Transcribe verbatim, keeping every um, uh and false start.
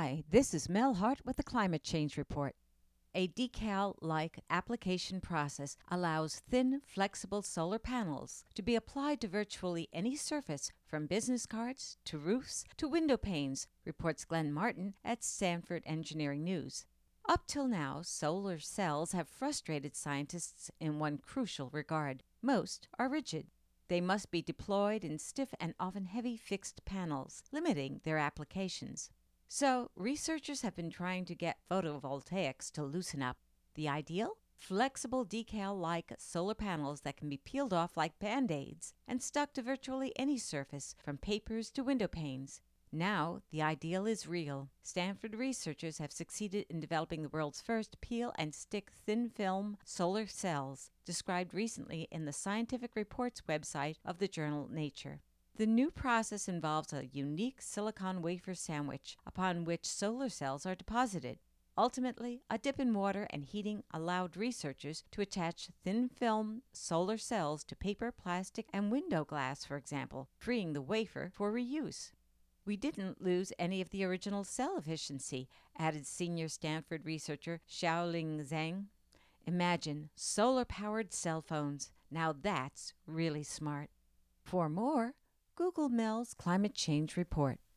Hi, this is Mel Hart with the Climate Change Report. A decal-like application process allows thin, flexible solar panels to be applied to virtually any surface, from business cards to roofs to window panes, reports Glenn Martin at Stanford Engineering News. Up till now, solar cells have frustrated scientists in one crucial regard. Most are rigid. They must be deployed in stiff and often heavy fixed panels, limiting their applications. So, researchers have been trying to get photovoltaics to loosen up. The ideal? Flexible decal-like solar panels that can be peeled off like Band-Aids and stuck to virtually any surface, from papers to window panes. Now, the ideal is real. Stanford researchers have succeeded in developing the world's first peel-and-stick thin-film solar cells, described recently in the Scientific Reports website of the journal Nature. The new process involves a unique silicon wafer sandwich upon which solar cells are deposited. Ultimately, a dip in water and heating allowed researchers to attach thin-film solar cells to paper, plastic, and window glass, for example, freeing the wafer for reuse. We didn't lose any of the original cell efficiency, added senior Stanford researcher Xiaoling Zhang. Imagine solar-powered cell phones. Now that's really smart. For more, Google Mel's Climate Change Report.